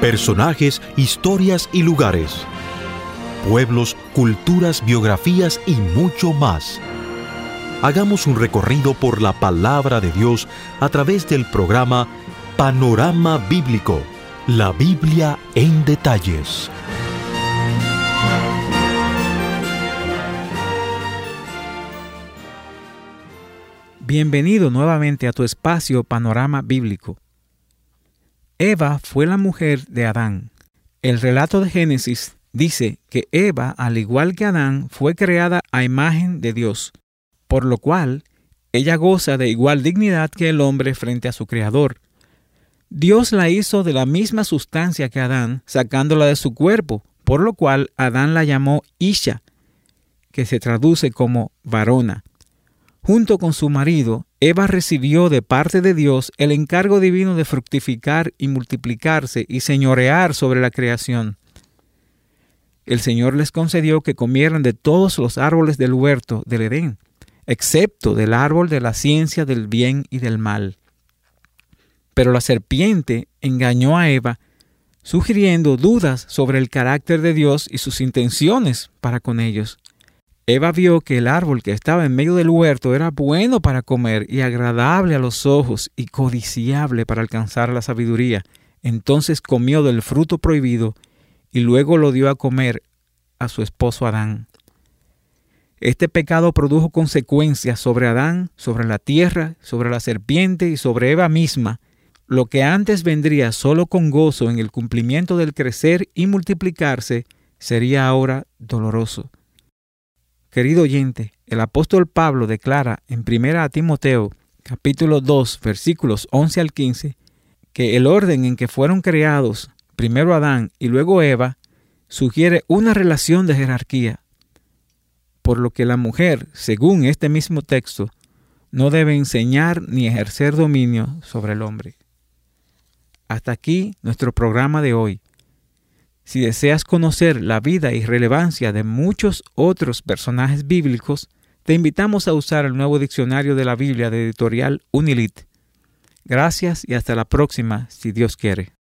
Personajes, historias y lugares. Pueblos, culturas, biografías y mucho más. Hagamos un recorrido por la palabra de Dios a través del programa Panorama Bíblico, la Biblia en detalles. Bienvenido nuevamente a tu espacio Panorama Bíblico. Eva fue la mujer de Adán. El relato de Génesis dice que Eva, al igual que Adán, fue creada a imagen de Dios, por lo cual ella goza de igual dignidad que el hombre frente a su Creador. Dios la hizo de la misma sustancia que Adán, sacándola de su cuerpo, por lo cual Adán la llamó Isha, que se traduce como varona. Junto con su marido, Eva recibió de parte de Dios el encargo divino de fructificar y multiplicarse y señorear sobre la creación. El Señor les concedió que comieran de todos los árboles del huerto del Edén, excepto del árbol de la ciencia del bien y del mal. Pero la serpiente engañó a Eva, sugiriendo dudas sobre el carácter de Dios y sus intenciones para con ellos. Eva vio que el árbol que estaba en medio del huerto era bueno para comer y agradable a los ojos y codiciable para alcanzar la sabiduría. Entonces comió del fruto prohibido y luego lo dio a comer a su esposo Adán. Este pecado produjo consecuencias sobre Adán, sobre la tierra, sobre la serpiente y sobre Eva misma. Lo que antes vendría solo con gozo en el cumplimiento del crecer y multiplicarse, sería ahora doloroso. Querido oyente, el apóstol Pablo declara en 1 Timoteo, capítulo 2, versículos 11 al 15, que el orden en que fueron creados, primero Adán y luego Eva, sugiere una relación de jerarquía, por lo que la mujer, según este mismo texto, no debe enseñar ni ejercer dominio sobre el hombre. Hasta aquí nuestro programa de hoy. Si deseas conocer la vida y relevancia de muchos otros personajes bíblicos, te invitamos a usar el nuevo diccionario de la Biblia de Editorial Unilit. Gracias y hasta la próxima, si Dios quiere.